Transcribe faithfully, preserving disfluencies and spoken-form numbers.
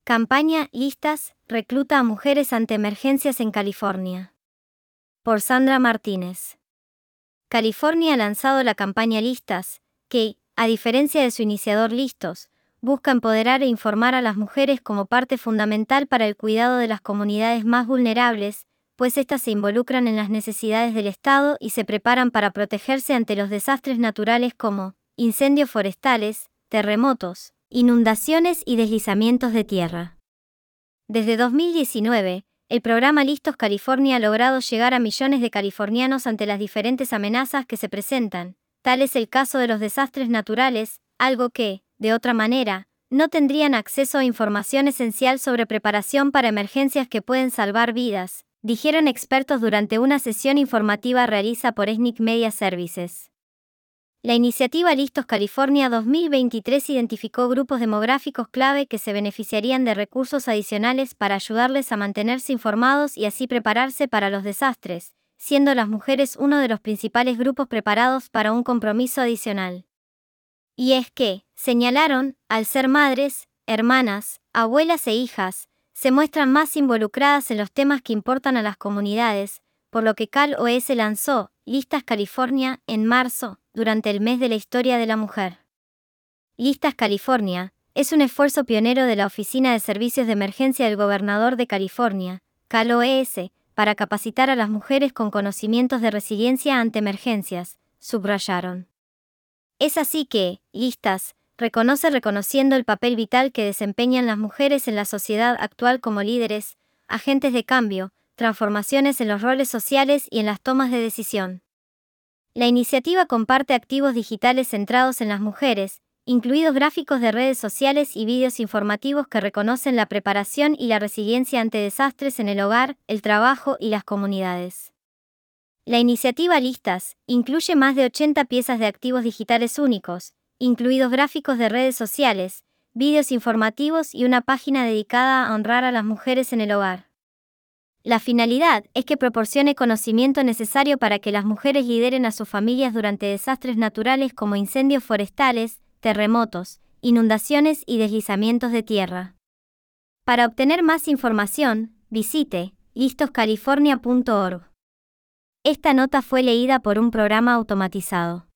Campaña Listas, recluta a mujeres ante emergencias en California. Por Sandra Martínez. California ha lanzado la campaña Listas, que, a diferencia de su iniciador Listos, busca empoderar e informar a las mujeres como parte fundamental para el cuidado de las comunidades más vulnerables, pues éstas se involucran en las necesidades del Estado y se preparan para protegerse ante los desastres naturales como incendios forestales, terremotos, inundaciones y deslizamientos de tierra. Desde dos mil diecinueve, el programa Listos California ha logrado llegar a millones de californianos ante las diferentes amenazas que se presentan. Tal es el caso de los desastres naturales, algo que, de otra manera, no tendrían acceso a información esencial sobre preparación para emergencias que pueden salvar vidas, dijeron expertos durante una sesión informativa realizada por Ethnic Media Services. La iniciativa Listos California dos mil veintitrés identificó grupos demográficos clave que se beneficiarían de recursos adicionales para ayudarles a mantenerse informados y así prepararse para los desastres, siendo las mujeres uno de los principales grupos preparados para un compromiso adicional. Y es que, señalaron, al ser madres, hermanas, abuelas e hijas, se muestran más involucradas en los temas que importan a las comunidades, por lo que Cal O S lanzó Listas California en marzo, durante el mes de la historia de la mujer. Listas California es un esfuerzo pionero de la Oficina de Servicios de Emergencia del Gobernador de California, Cal O S, para capacitar a las mujeres con conocimientos de resiliencia ante emergencias, subrayaron. Es así que, Listas, reconoce reconociendo el papel vital que desempeñan las mujeres en la sociedad actual como líderes, agentes de cambio, transformaciones en los roles sociales y en las tomas de decisión. La iniciativa comparte activos digitales centrados en las mujeres, incluidos gráficos de redes sociales y vídeos informativos que reconocen la preparación y la resiliencia ante desastres en el hogar, el trabajo y las comunidades. La iniciativa Listas incluye más de ochenta piezas de activos digitales únicos, incluidos gráficos de redes sociales, vídeos informativos y una página dedicada a honrar a las mujeres en el hogar. La finalidad es que proporcione conocimiento necesario para que las mujeres lideren a sus familias durante desastres naturales como incendios forestales, terremotos, inundaciones y deslizamientos de tierra. Para obtener más información, visite listos california punto org. Esta nota fue leída por un programa automatizado.